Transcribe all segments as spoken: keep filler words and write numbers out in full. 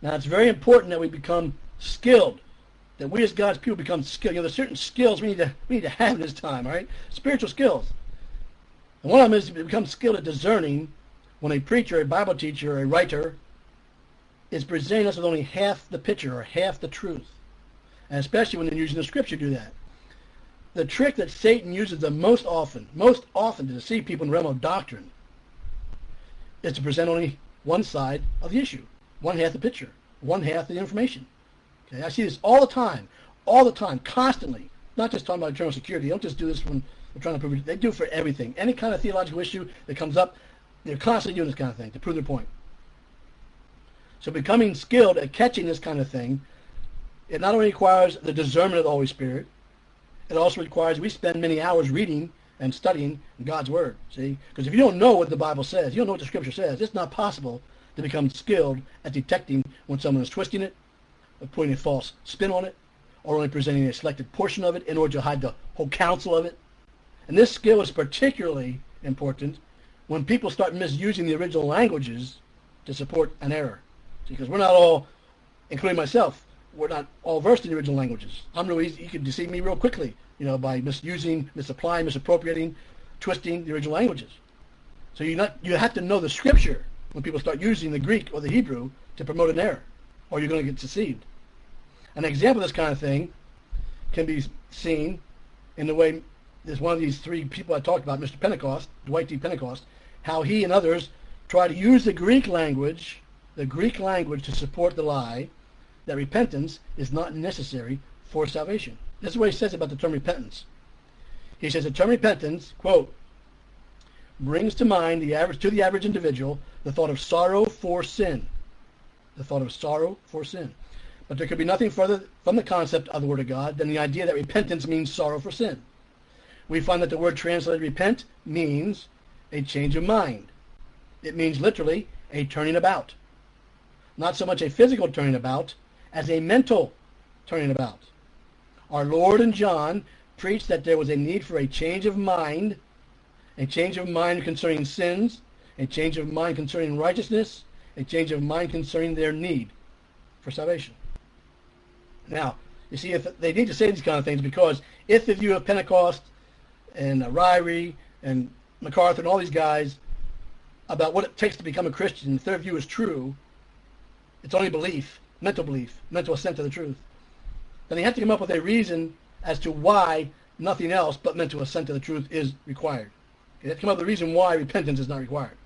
Now, it's very important that we become skilled, that we as God's people become skilled. You know, there's certain skills we need to we need to have in this time, all right? Spiritual skills. And one of them is to become skilled at discerning when a preacher, a Bible teacher, or a writer is presenting us with only half the picture or half the truth. And especially when they're using the Scripture to do that. The trick that Satan uses the most often, most often to deceive people in the realm of doctrine is to present only one side of the issue, one half the picture, one half the information. Okay, I see this all the time, all the time, constantly. Not just talking about eternal security. They don't just do this when they're trying to prove it. They do it for everything. Any kind of theological issue that comes up, they're constantly doing this kind of thing to prove their point. So becoming skilled at catching this kind of thing, it not only requires the discernment of the Holy Spirit, it also requires we spend many hours reading and studying God's Word. See? Because if you don't know what the Bible says, you don't know what the Scripture says, it's not possible to become skilled at detecting when someone is twisting it, or putting a false spin on it, or only presenting a selected portion of it in order to hide the whole counsel of it. And this skill is particularly important when people start misusing the original languages to support an error. See, because we're not all, including myself, we're not all versed in the original languages. I'm really easy. You can deceive me real quickly, you know, by misusing, misapplying, misappropriating, twisting the original languages. So you not you have to know the Scripture when people start using the Greek or the Hebrew to promote an error, or you're going to get deceived. An example of this kind of thing can be seen in the way there's one of these three people I talked about, Mister Pentecost, Dwight D. Pentecost, how he and others try to use the Greek language, the Greek language to support the lie that repentance is not necessary for salvation. This is what he says about the term repentance. He says the term repentance, quote, brings to mind the average to the average individual the thought of sorrow for sin. The thought of sorrow for sin. But there could be nothing further from the concept of the Word of God than the idea that repentance means sorrow for sin. We find that the word translated repent means a change of mind. It means literally a turning about. Not so much a physical turning about as a mental turning about. Our Lord and John preached that there was a need for a change of mind, a change of mind concerning sins, a change of mind concerning righteousness, a change of mind concerning their need for salvation. Now, you see, if they need to say these kind of things because if the view of Pentecost and uh, Ryrie and MacArthur and all these guys about what it takes to become a Christian, if their view is true, it's only belief, mental belief, mental assent to the truth, then they have to come up with a reason as to why nothing else but mental assent to the truth is required. They have to come up with a reason why repentance is not required.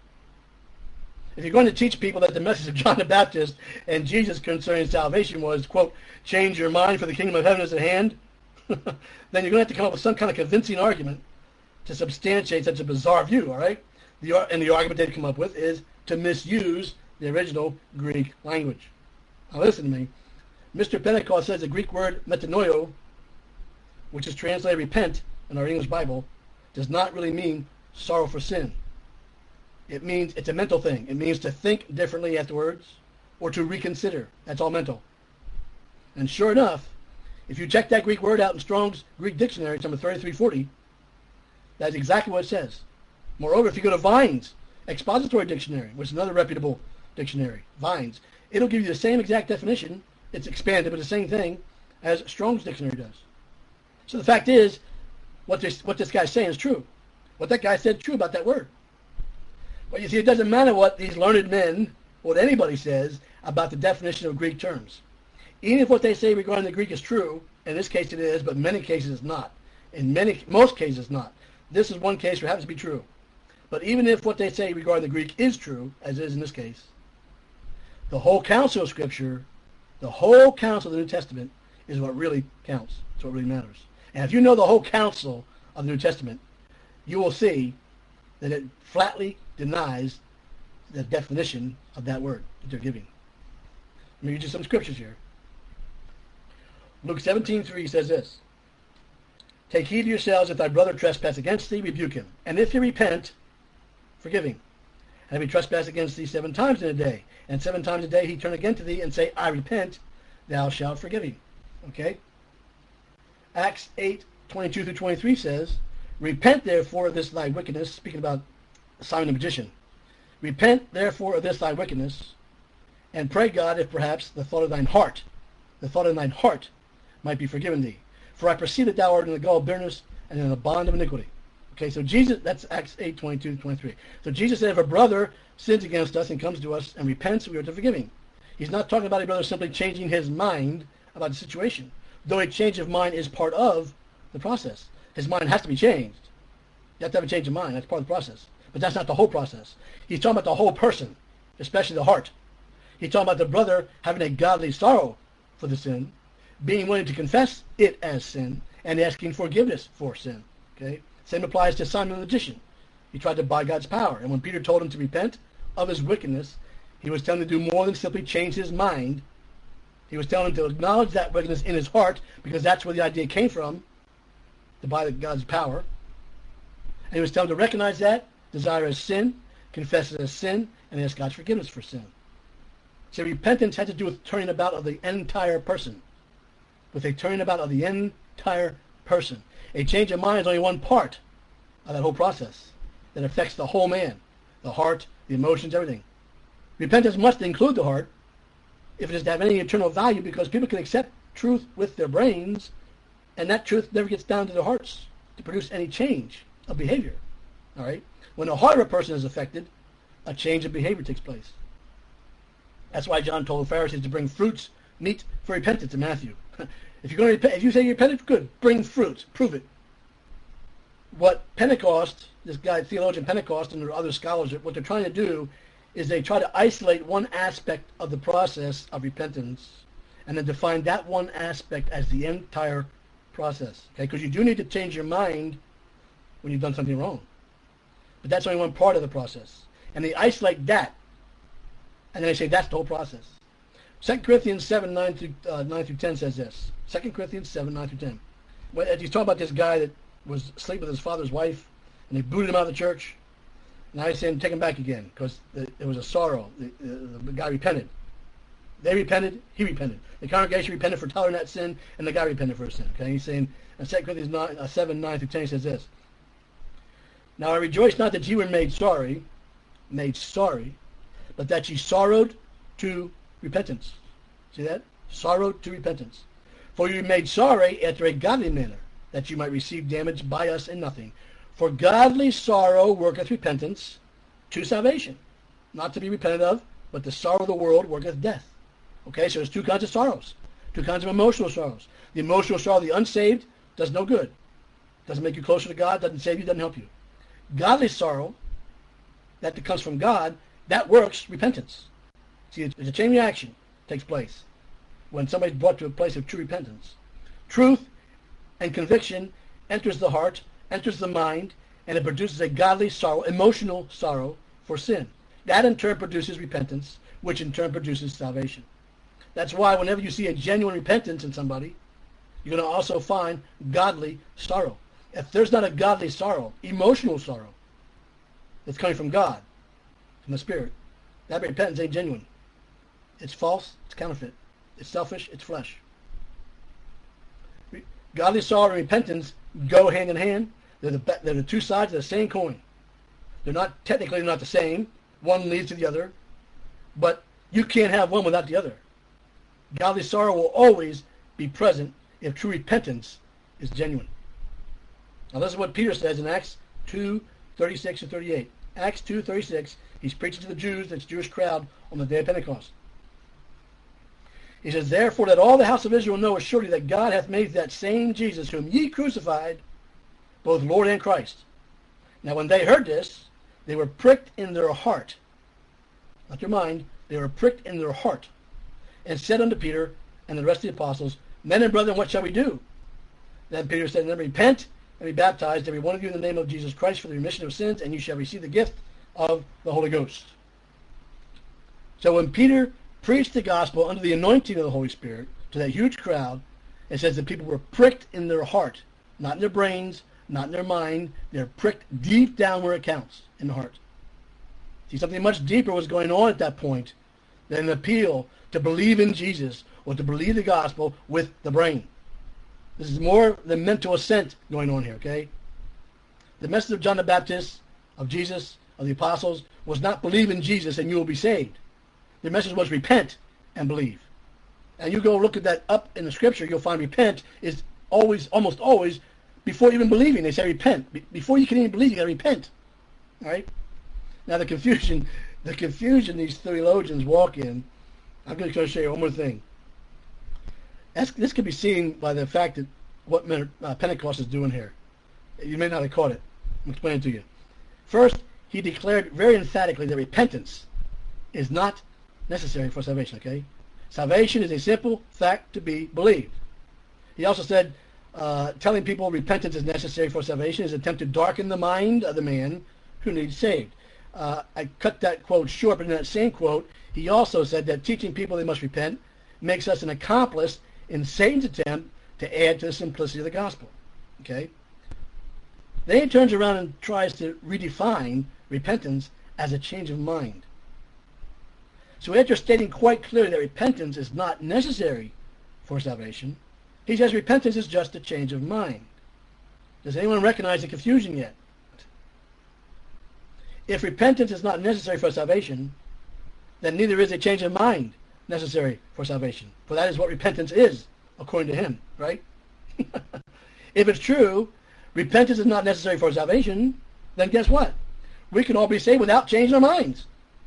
If you're going to teach people that the message of John the Baptist and Jesus concerning salvation was, quote, change your mind for the kingdom of heaven is at hand, then you're going to have to come up with some kind of convincing argument to substantiate such a bizarre view, all right? The, and the argument they've come up with is to misuse the original Greek language. Now listen to me. Mister Pentecost says the Greek word metanoio, which is translated repent in our English Bible, does not really mean sorrow for sin. It means, it's a mental thing. It means to think differently afterwards or to reconsider. That's all mental. And sure enough, if you check that Greek word out in Strong's Greek Dictionary, it's number thirty-three forty, that's exactly what it says. Moreover, if you go to Vine's Expository Dictionary, which is another reputable dictionary, Vine's, it'll give you the same exact definition. It's expanded, but the same thing as Strong's Dictionary does. So the fact is, what this, what this guy's saying is true. What that guy said is true about that word. But you see, it doesn't matter what these learned men, what anybody says about the definition of Greek terms. Even if what they say regarding the Greek is true, in this case it is, but in many cases it's not. In many, most cases it's not. This is one case where it happens to be true. But even if what they say regarding the Greek is true, as it is in this case, the whole counsel of Scripture, the whole counsel of the New Testament is what really counts. It's what really matters. And if you know the whole counsel of the New Testament, you will see that it flatly denies the definition of that word that they're giving. Let me read you some scriptures here. Luke seventeen three says this, take heed to yourselves, if thy brother trespass against thee, rebuke him. And if he repent, forgive him. And if he trespass against thee seven times in a day, and seven times a day he turn again to thee and say, I repent, thou shalt forgive him. Okay? Acts eight twenty-two through twenty-three says, repent therefore of this thy wickedness, speaking about Simon the magician. Repent therefore of this thy wickedness, and pray God if perhaps the thought of thine heart, the thought of thine heart might be forgiven thee. For I perceive that thou art in the gall of bitterness and in the bond of iniquity. Okay, so Jesus, that's Acts eight, twenty-two to twenty-three. So Jesus said if a brother sins against us and comes to us and repents, we are to forgive him. He's not talking about a brother simply changing his mind about the situation, though a change of mind is part of the process. His mind has to be changed. You have to have a change of mind. That's part of the process. But that's not the whole process. He's talking about the whole person, especially the heart. He's talking about the brother having a godly sorrow for the sin, being willing to confess it as sin, and asking forgiveness for sin. Okay? Same applies to Simon the magician. He tried to buy God's power. And when Peter told him to repent of his wickedness, he was telling him to do more than simply change his mind. He was telling him to acknowledge that wickedness in his heart, because that's where the idea came from, to buy God's power. And he was telling him to recognize that, desire as sin, confess it as sin, and ask God's forgiveness for sin. So repentance had to do with turning about of the entire person. With a turning about of the entire person. A change of mind is only one part of that whole process that affects the whole man. The heart, the emotions, everything. Repentance must include the heart if it is to have any eternal value, because people can accept truth with their brains, and that truth never gets down to their hearts to produce any change of behavior. All right? When the heart of a person is affected, a change of behavior takes place. That's why John told the Pharisees to bring fruits, meat for repentance in Matthew. If you're going to repent, if you say you repented, good, bring fruits, prove it. What Pentecost, this guy, theologian Pentecost, and other scholars, what they're trying to do is they try to isolate one aspect of the process of repentance and then define that one aspect as the entire process. Okay, because you do need to change your mind when you've done something wrong. But that's only one part of the process. And they isolate that, and then they say that's the whole process. Second Corinthians seven, nine through, uh, nine through ten says this. Second Corinthians seven, nine through ten. When, he's talking about this guy that was asleep with his father's wife, and they booted him out of the church. Now he's saying take him back again, because there was a sorrow. The, the, the guy repented. They repented, he repented. The congregation repented for tolerating that sin, and the guy repented for his sin. Okay, he's saying in Second Corinthians nine, uh, seven, nine through ten, he says this. Now I rejoice not that ye were made sorry, made sorry, but that ye sorrowed to repentance. See that? Sorrowed to repentance. For you were made sorry after a godly manner, that you might receive damage by us in nothing. For godly sorrow worketh repentance to salvation, not to be repented of, but the sorrow of the world worketh death. Okay, so there's two kinds of sorrows, two kinds of emotional sorrows. The emotional sorrow of the unsaved does no good. Doesn't make you closer to God, doesn't save you, doesn't help you. Godly sorrow, that comes from God, that works repentance. See, it's a chain reaction takes place when somebody's brought to a place of true repentance. Truth and conviction enters the heart, enters the mind, and it produces a godly sorrow, emotional sorrow for sin. That in turn produces repentance, which in turn produces salvation. That's why whenever you see a genuine repentance in somebody, you're going to also find godly sorrow. If there's not a godly sorrow, emotional sorrow, that's coming from God, from the Spirit, that repentance ain't genuine. It's false, it's counterfeit. It's selfish, it's flesh. Godly sorrow and repentance go hand in hand. They're the, they're the two sides of the same coin. They're not, technically not the same. One leads to the other. But you can't have one without the other. Godly sorrow will always be present if true repentance is genuine. Now this is what Peter says in Acts two, thirty-six and thirty-eight. Acts two, thirty-six, he's preaching to the Jews, that's the Jewish crowd, on the day of Pentecost. He says, therefore that all the house of Israel know assuredly that God hath made that same Jesus whom ye crucified, both Lord and Christ. Now when they heard this, they were pricked in their heart. Not their mind, they were pricked in their heart, and said unto Peter and the rest of the apostles, men and brethren, what shall we do? Then Peter said, then repent and be baptized, every one of you, in the name of Jesus Christ, for the remission of sins, and you shall receive the gift of the Holy Ghost. So when Peter preached the gospel under the anointing of the Holy Spirit to that huge crowd, it says that people were pricked in their heart, not in their brains, not in their mind. They're pricked deep down where it counts, in the heart. See, something much deeper was going on at that point than an appeal to believe in Jesus or to believe the gospel with the brain. This is more than mental assent going on here, okay? The message of John the Baptist, of Jesus, of the apostles, was not believe in Jesus and you will be saved. Their message was repent and believe. And you go look at that up in the scripture, you'll find repent is always, almost always, before even believing, they say repent. Be- before you can even believe, you got to repent. All right? Now the confusion, the confusion these theologians walk in, I'm going to show you one more thing. That's, this can be seen by the fact that what uh, Pentecost is doing here. You may not have caught it. I'm explaining to you. First, he declared very emphatically that repentance is not necessary for salvation, okay? Salvation is a simple fact to be believed. He also said, uh, telling people repentance is necessary for salvation is an attempt to darken the mind of the man who needs saved. Uh, I cut that quote short, but in that same quote, he also said that teaching people they must repent makes us an accomplice in Satan's attempt to add to the simplicity of the gospel. Okay? Then he turns around and tries to redefine repentance as a change of mind. So after stating quite clearly that repentance is not necessary for salvation, he says repentance is just a change of mind. Does anyone recognize the confusion yet? If repentance is not necessary for salvation, then neither is a change of mind necessary for salvation. For that is what repentance is, according to him, right? If it's true, repentance is not necessary for salvation, then guess what? We can all be saved without changing our minds.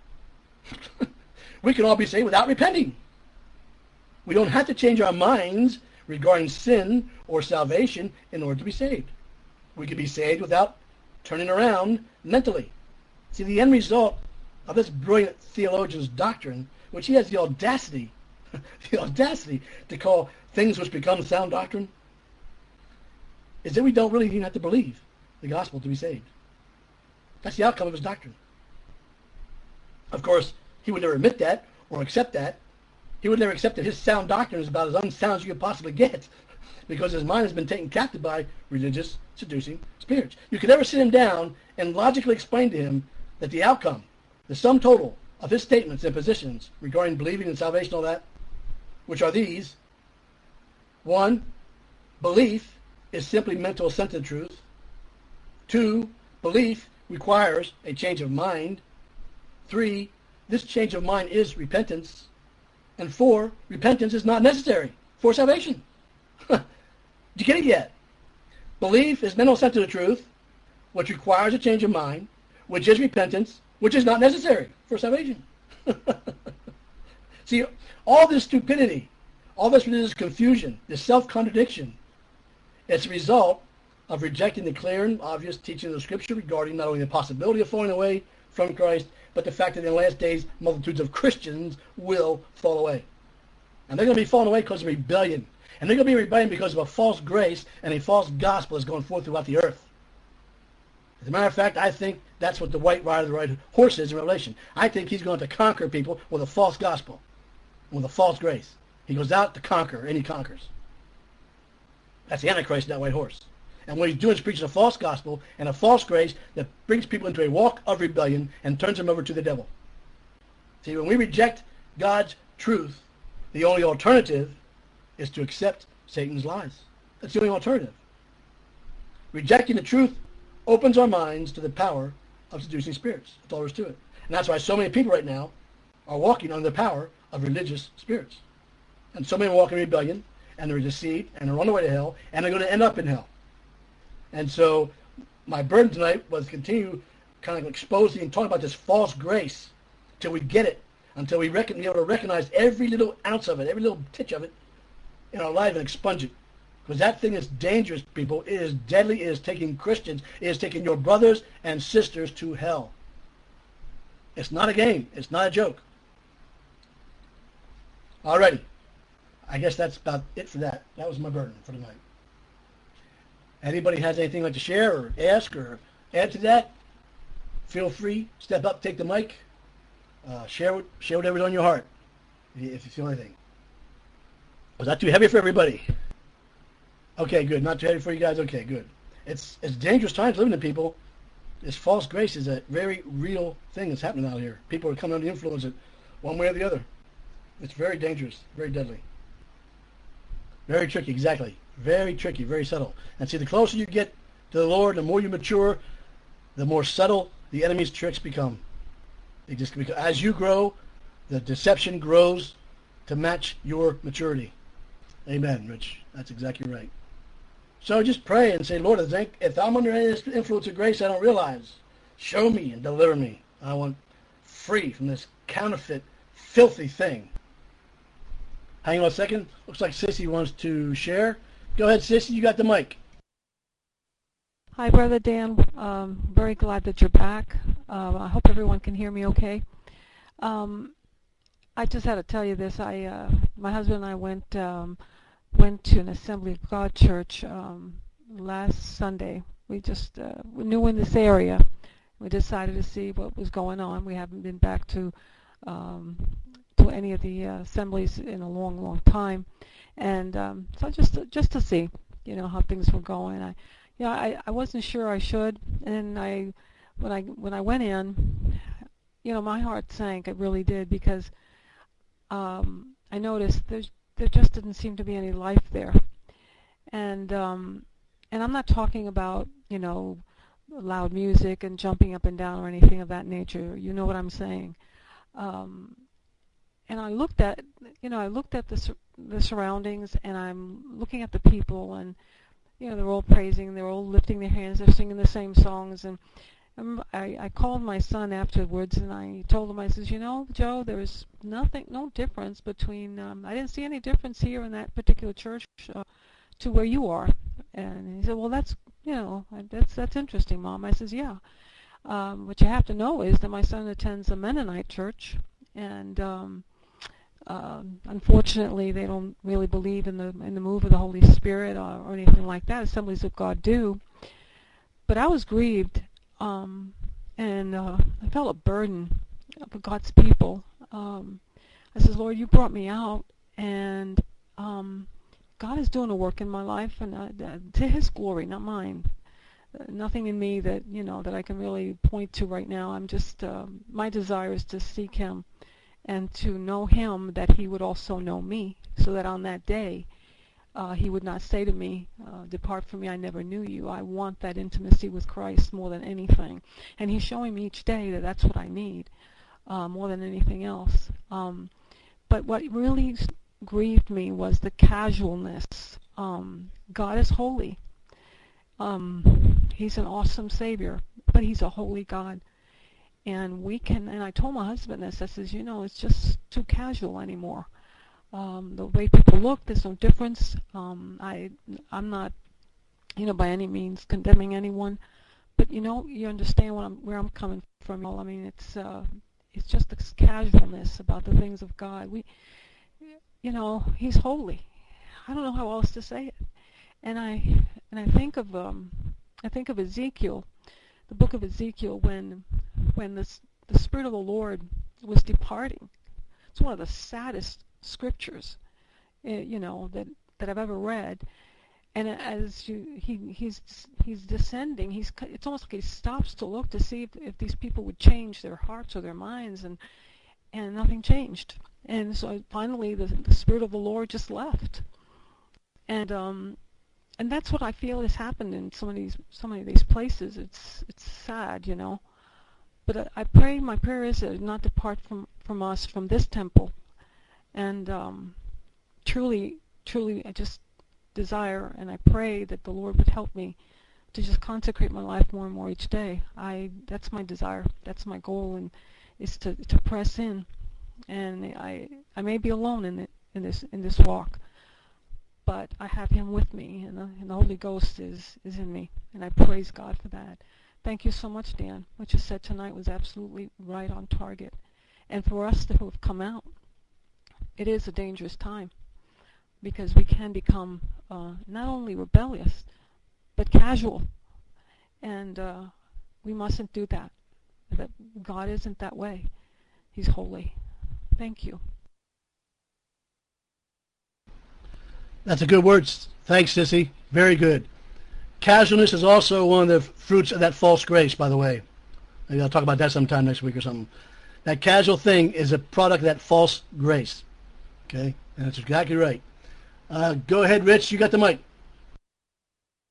We can all be saved without repenting. We don't have to change our minds regarding sin or salvation in order to be saved. We can be saved without turning around mentally. See, the end result of this brilliant theologian's doctrine, which he has the audacity, the audacity to call things which become sound doctrine, is that we don't really even have to believe the gospel to be saved. That's the outcome of his doctrine. Of course, he would never admit that or accept that. He would never accept that his sound doctrine is about as unsound as you could possibly get, because his mind has been taken captive by religious, seducing spirits. You could never sit him down and logically explain to him that the outcome, the sum total of his statements and positions regarding believing in salvation, all that, which are these: one, belief is simply mental assent to the truth. Two, belief requires a change of mind. Three, this change of mind is repentance. And four, repentance is not necessary for salvation. Did you get it yet? Belief is mental assent to the truth, which requires a change of mind, which is repentance, which is not necessary for salvation. See, all this stupidity, all this religious confusion, this self-contradiction, it's a result of rejecting the clear and obvious teaching of the Scripture regarding not only the possibility of falling away from Christ, but the fact that in the last days, multitudes of Christians will fall away. And they're going to be falling away because of rebellion. And they're going to be rebellion because of a false grace and a false gospel is going forth throughout the earth. As a matter of fact, I think that's what the white rider, the white horse is in Revelation. I think he's going to conquer people with a false gospel, with a false grace. He goes out to conquer, and he conquers. That's the Antichrist, that white horse. And what he's doing is preaching a false gospel and a false grace that brings people into a walk of rebellion and turns them over to the devil. See, when we reject God's truth, the only alternative is to accept Satan's lies. That's the only alternative. Rejecting the truth opens our minds to the power of seducing spirits. That's all there is to it. And that's why so many people right now are walking under the power of religious spirits. And so many walk in rebellion, and they're deceived, and they're on the way to hell, and they're going to end up in hell. And so my burden tonight was to continue kind of exposing and talking about this false grace till we get it, until we reckon, be able to recognize every little ounce of it, every little titch of it in our life and expunge it. Because that thing is dangerous, people. It is deadly. It is taking Christians, it is taking your brothers and sisters to hell. It's not a game. It's not a joke. Alrighty. I guess that's about it for that. That was my burden for tonight. Anybody has anything like to share or ask or add to that? Feel free. Step up, take the mic. Uh, share, what, share whatever's on your heart, if you feel anything. Was that too heavy for everybody? Okay, good. Not too heavy for you guys? Okay, good. It's it's dangerous times living in people. This false grace is a very real thing that's happening out here. People are coming under the influence of one way or the other. It's very dangerous, very deadly. Very tricky, exactly. Very tricky, very subtle. And see, the closer you get to the Lord, the more you mature, the more subtle the enemy's tricks become. They just become, as you grow, the deception grows to match your maturity. Amen, Rich. That's exactly right. So just pray and say, Lord, if I'm under any influence of grace I don't realize, show me and deliver me. I want free from this counterfeit, filthy thing. Hang on a second. Looks like Sissy wants to share. Go ahead, Sissy. You got the mic. Hi, Brother Dan. Um, very glad that you're back. Uh, I hope everyone can hear me okay. Um, I just had to tell you this. I, uh, my husband and I went um, went to an Assembly of God church um, last Sunday. We just uh, we knew in this area. We decided to see what was going on. We haven't been back to um, to any of the uh, assemblies in a long, long time, and um, so just to, just to see, you know, how things were going. I, you know, I, I wasn't sure I should, and I when I when I went in, you know, my heart sank. It really did, because um, I noticed there's there just didn't seem to be any life there, and um, and I'm not talking about, you know, loud music and jumping up and down or anything of that nature. You know what I'm saying? Um, and I looked at, you know, I looked at the sur- the surroundings, and I'm looking at the people, and you know, they're all praising, they're all lifting their hands, they're singing the same songs, and I, I called my son afterwards, and I told him, I says, you know, Joe, there's nothing, no difference between, um, I didn't see any difference here in that particular church uh, to where you are. And he said, well, that's, you know, that's that's interesting, Mom. I says, yeah. Um, what you have to know is that my son attends a Mennonite church, and um, um, unfortunately, they don't really believe in the in the move of the Holy Spirit or, or anything like that. Assemblies of God do. But I was grieved, um, and uh, I felt a burden for God's people. Um, I says, Lord, you brought me out, and um, God is doing a work in my life, and uh, to His glory, not mine. Uh, nothing in me that, you know, that I can really point to right now. I'm just, uh, my desire is to seek Him and to know Him, that He would also know me, so that on that day uh, He would not say to me, uh, depart from me, I never knew you. I want that intimacy with Christ more than anything. And He's showing me each day that that's what I need uh, more than anything else. Um, but what really grieved me was the casualness. Um, God is holy. Um, he's an awesome Savior, but He's a holy God. And we can, and I told my husband this, I says, you know, it's just too casual anymore. Um, the way people look, there's no difference. Um, I, I'm not, you know, by any means condemning anyone, but you know, you understand what I'm, where I'm coming from. I mean, it's, uh, it's just this casualness about the things of God. We, you know, He's holy. I don't know how else to say it. And I and I think of um, I think of Ezekiel, the book of Ezekiel, when when the the Spirit of the Lord was departing. It's one of the saddest scriptures, uh, you know, that that I've ever read. And as you, he he's he's descending, he's it's almost like he stops to look to see if, if these people would change their hearts or their minds, and and nothing changed. And so finally, the the Spirit of the Lord just left. And um. And that's what I feel has happened in so many, so many of these places. It's it's sad, you know. But I, I pray, my prayer is that it not depart from, from us, from this temple. And um, truly, truly, I just desire and I pray that the Lord would help me to just consecrate my life more and more each day. I that's my desire. That's my goal, and is to, to press in. And I I may be alone in it, in this in this walk, but I have Him with me, and the, and the Holy Ghost is, is in me, and I praise God for that. Thank you so much, Dan. What you said tonight was absolutely right on target. And for us who have come out, it is a dangerous time, because we can become uh, not only rebellious, but casual. And uh, we mustn't do that. That God isn't that way. He's holy. Thank you. That's a good word. Thanks, Sissy. Very good. Casualness is also one of the fruits of that false grace, by the way. Maybe I'll talk about that sometime next week or something. That casual thing is a product of that false grace. Okay? And that's exactly right. Uh, go ahead, Rich. You got the mic.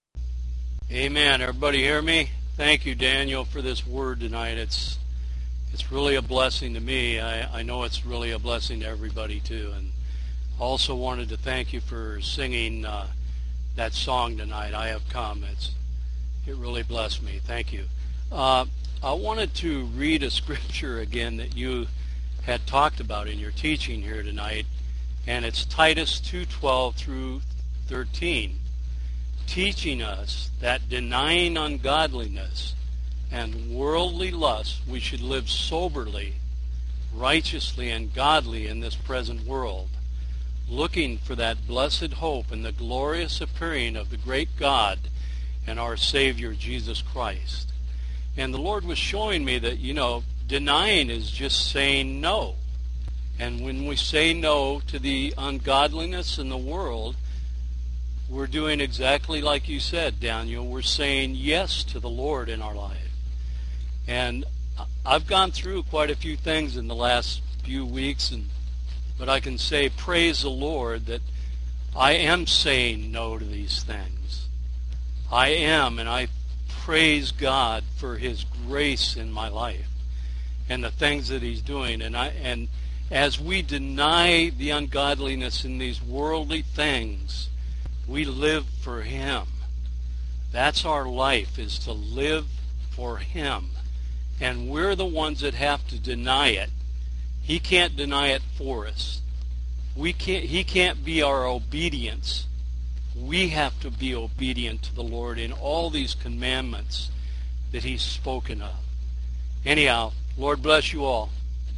Amen. Everybody hear me? Thank you, Daniel, for this word tonight. It's it's really a blessing to me. I, I know it's really a blessing to everybody too. And also wanted to thank you for singing uh, that song tonight, I Have Come. It's it really blessed me. Thank you. Uh, I wanted to read a scripture again that you had talked about in your teaching here tonight, and it's Titus two twelve through thirteen, teaching us that denying ungodliness and worldly lust, we should live soberly, righteously, and godly in this present world, looking for that blessed hope and the glorious appearing of the great God and our Savior Jesus Christ. And the Lord was showing me that, you know, denying is just saying no. And when we say no to the ungodliness in the world, we're doing exactly like you said, Daniel. We're saying yes to the Lord in our life. And I've gone through quite a few things in the last few weeks, and but I can say, praise the Lord, that I am saying no to these things. I am, and I praise God for His grace in my life and the things that He's doing. And I and as we deny the ungodliness in these worldly things, we live for Him. That's our life, is to live for Him. And we're the ones that have to deny it. He can't deny it for us. We can't. He can't be our obedience. We have to be obedient to the Lord in all these commandments that He's spoken of. Anyhow, Lord bless you all.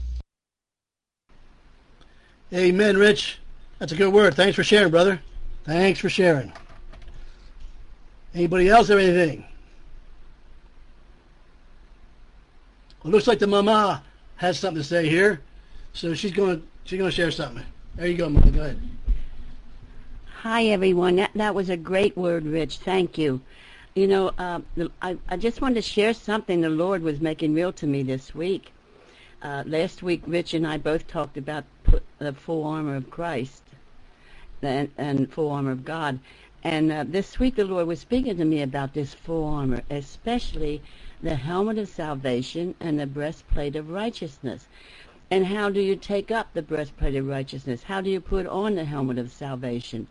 Amen, Rich. That's a good word. Thanks for sharing, brother. Thanks for sharing. Anybody else have anything? Well, it looks like the mama has something to say here, so she's going to she's going to share something. There you go, mama. Go ahead. Hi, everyone. That, that was a great word, Rich. Thank you. You know, uh, I, I just wanted to share something the Lord was making real to me this week. Uh, last week, Rich and I both talked about put, the full armor of Christ and, and full armor of God. And uh, this week, the Lord was speaking to me about this full armor, especially the helmet of salvation and the breastplate of righteousness. And how do you take up the breastplate of righteousness? How do you put on the helmet of salvation?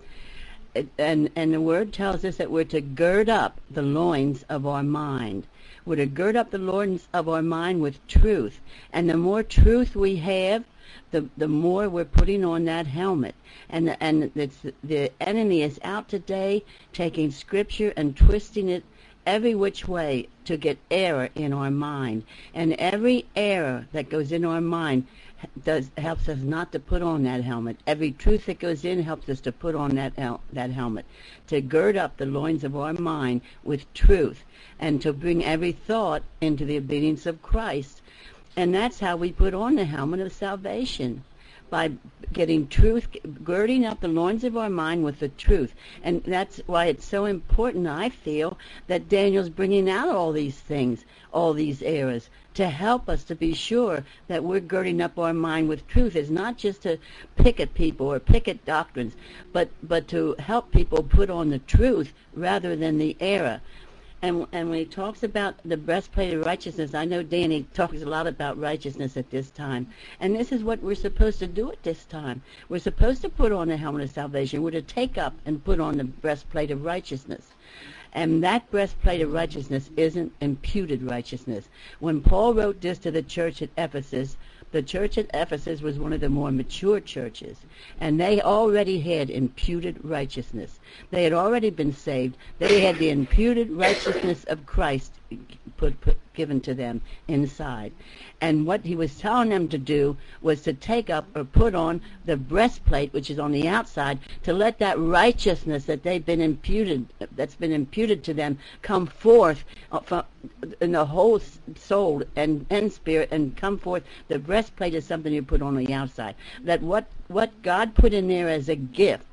And, and the Word tells us that we're to gird up the loins of our mind. We're to gird up the loins of our mind with truth. And the more truth we have, the the more we're putting on that helmet. And the, and it's, the enemy is out today taking Scripture and twisting it every which way to get error in our mind. And every error that goes in our mind does helps us not to put on that helmet. Every truth that goes in helps us to put on that hel- that helmet, to gird up the loins of our mind with truth, and to bring every thought into the obedience of Christ. And that's how we put on the helmet of salvation, by getting truth, girding up the loins of our mind with the truth. And that's why it's so important, I feel, that Daniel's bringing out all these things, all these errors, to help us to be sure that we're girding up our mind with truth. It's not just to pick at people or pick at doctrines, but, but to help people put on the truth rather than the error. And, and when he talks about the breastplate of righteousness, I know Danny talks a lot about righteousness at this time. And this is what we're supposed to do at this time. We're supposed to put on the helmet of salvation. We're to take up and put on the breastplate of righteousness. And that breastplate of righteousness isn't imputed righteousness. When Paul wrote this to the church at Ephesus, the church at Ephesus was one of the more mature churches, and they already had imputed righteousness. They had already been saved. They had the imputed righteousness of Christ put, put given to them inside. And what he was telling them to do was to take up or put on the breastplate, which is on the outside, to let that righteousness that they've been imputed, that's been imputed to them, come forth from in the whole soul and, and spirit, and come forth. The breastplate is something you put on the outside. That what, what God put in there as a gift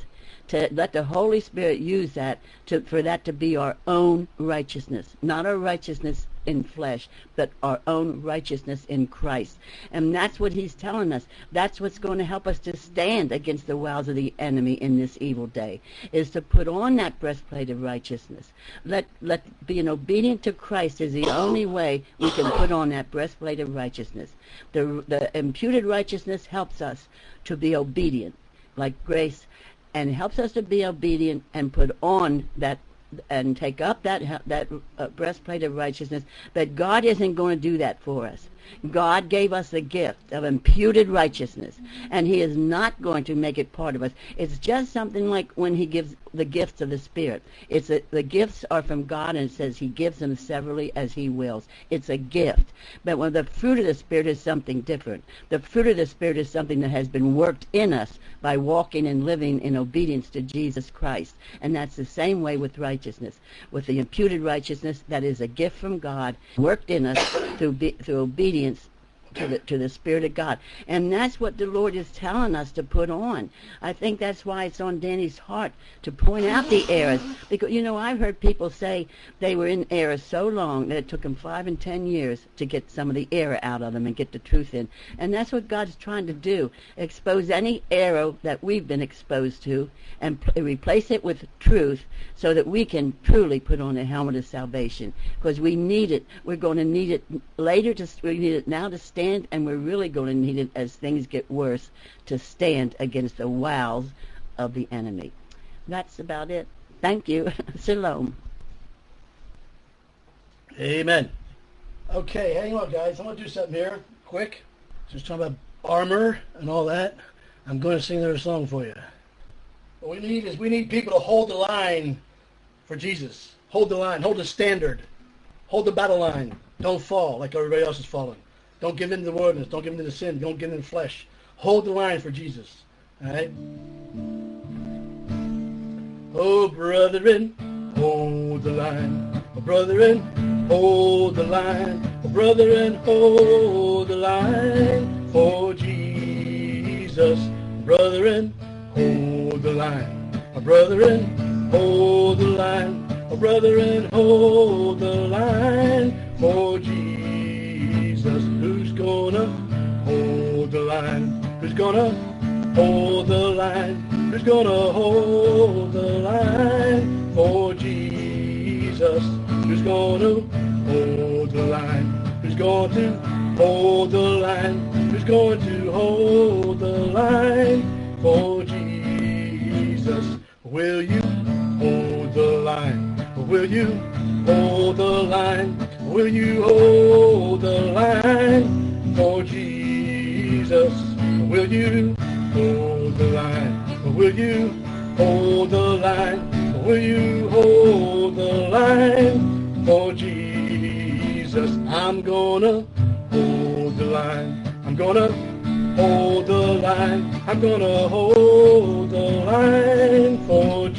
to let the Holy Spirit use that to for that to be our own righteousness, not our righteousness in flesh, but our own righteousness in Christ. And that's what he's telling us. That's what's going to help us to stand against the wiles of the enemy in this evil day, is to put on that breastplate of righteousness. Let let being obedient to Christ is the only way we can put on that breastplate of righteousness. The the imputed righteousness helps us to be obedient, like grace, and helps us to be obedient and put on that and take up that that uh, breastplate of righteousness. But God isn't going to do that for us. God gave us the gift of imputed righteousness, and he is not going to make it part of us. It's just something like when he gives the gifts of the Spirit. It's a, the gifts are from God, and it says he gives them severally as he wills. It's a gift. But when the fruit of the Spirit is something different. The fruit of the Spirit is something that has been worked in us by walking and living in obedience to Jesus Christ. And that's the same way with righteousness. With the imputed righteousness, that is a gift from God, worked in us through, be, through obedience to the to the Spirit of God. And that's what the Lord is telling us to put on. I think that's why it's on Danny's heart to point out the errors. Because, you know, I've heard people say they were in error so long that it took them five and ten years to get some of the error out of them and get the truth in. And that's what God's trying to do. Expose any error that we've been exposed to and p- replace it with truth so that we can truly put on the helmet of salvation. Because we need it. We're going to need it later. To, we need it now to stand. And we're really going to need it as things get worse to stand against the wiles of the enemy. That's about it. Thank you. Shalom. Amen. Okay, hang on, guys. I'm going to do something here, quick. Just talking about armor and all that. I'm going to sing another song for you. What we need is we need people to hold the line for Jesus. Hold the line. Hold the standard. Hold the battle line. Don't fall like everybody else is falling. Don't give in to the wilderness. Don't give in to the sin. Don't give in to the flesh. Hold the line for Jesus. All right? Oh, brethren, hold the line. Oh, brethren, hold the line. Oh, brethren, hold the line for Jesus. Brethren, hold the line. Oh, brethren, hold the line. Oh, brethren, hold the line for Jesus. Who's gonna hold the line? Who's gonna hold the line? Who's gonna hold the line for Jesus? Who's gonna hold the line? Who's going to hold the line? Who's going to hold the line for Jesus? Will you hold the line? Will you hold the line? Will you hold the line for Jesus? Will you hold the line? Will you hold the line? Will you hold the line for Jesus? I'm gonna hold the line. I'm gonna hold the line. I'm gonna hold the line for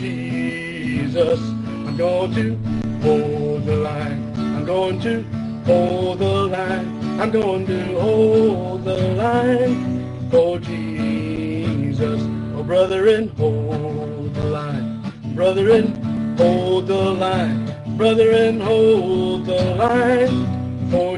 Jesus. I'm going to hold the line. I'm going to hold the line. I'm going to hold the line for Jesus. Oh, brethren, hold the line. Brethren, hold the line. Brethren, hold the line for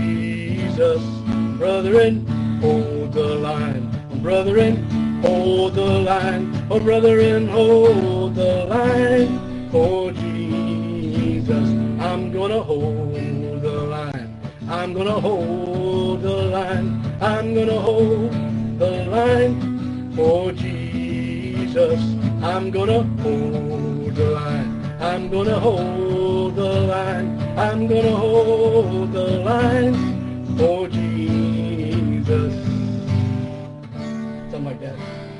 Jesus. Brethren, hold the line. Brethren, hold the line. Oh, brethren, hold the line for Jesus. I'm gonna hold the line. I'm gonna hold the line. I'm gonna hold the line for Jesus. I'm gonna hold the line. I'm gonna hold the line. I'm gonna hold the line for Jesus. Something like that.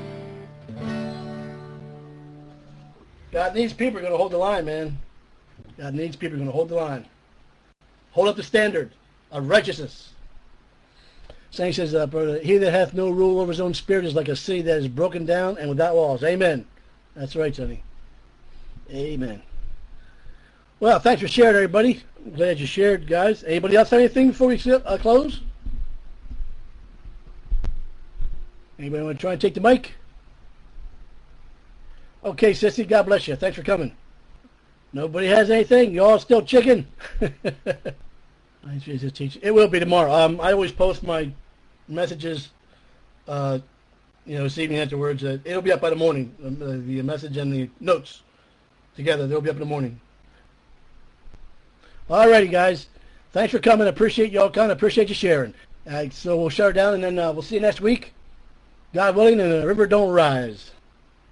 God needs people who are going to hold the line, man. God needs people who are going to hold the line. Hold up the standard of righteousness. Saint says, uh, brother, he that hath no rule over his own spirit is like a city that is broken down and without walls. Amen. That's right, Sonny. Amen. Well, thanks for sharing, everybody. I'm glad you shared, guys. Anybody else have anything before we uh, close? Anybody want to try and take the mic? Okay, sissy, God bless you. Thanks for coming. Nobody has anything? You all still chicken? It will be tomorrow. Um, I always post my messages, uh, you know, this evening afterwards. Uh, it'll be up by the morning. Um, uh, the message and the notes together, they'll be up in the morning. Alrighty, guys. Thanks for coming. I appreciate y'all coming. I appreciate you sharing. Uh, so we'll shut her down, and then uh, we'll see you next week. God willing, and the river don't rise.